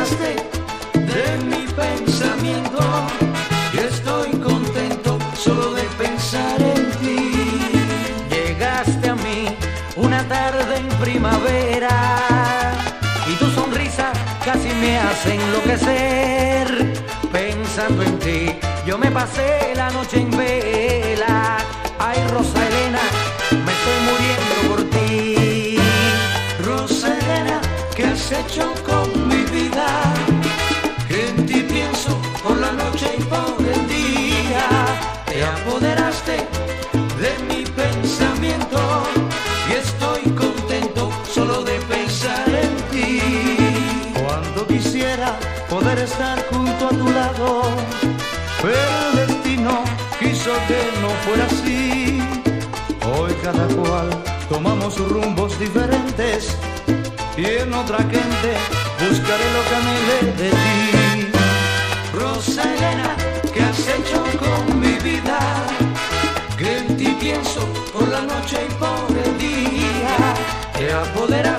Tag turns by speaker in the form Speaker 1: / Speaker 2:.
Speaker 1: apoderaste de mi pensamiento y estoy contento solo de pensar en ti. Llegaste a mí una tarde en primavera y tu sonrisa casi me hace enloquecer. Pensando en ti, yo me pasé la noche en vela. Ay, Rosa Elena, me estoy muriendo por ti. Rosa Elena, ¿qué has hecho con mi vida? Que en ti pienso por la noche y por el día. Te apoderaste de mi pensamiento y estoy contento solo de pensar en ti. Cuando quisiera poder estar junto a tu lado, pero el destino quiso que no fuera así. Hoy cada cual tomamos rumbos diferentes y en otra gente buscaré lo que anhelé de ti. Rosa Elena, ¿qué has hecho con mi vida? Que en ti pienso por la noche y por el día. Te apoderas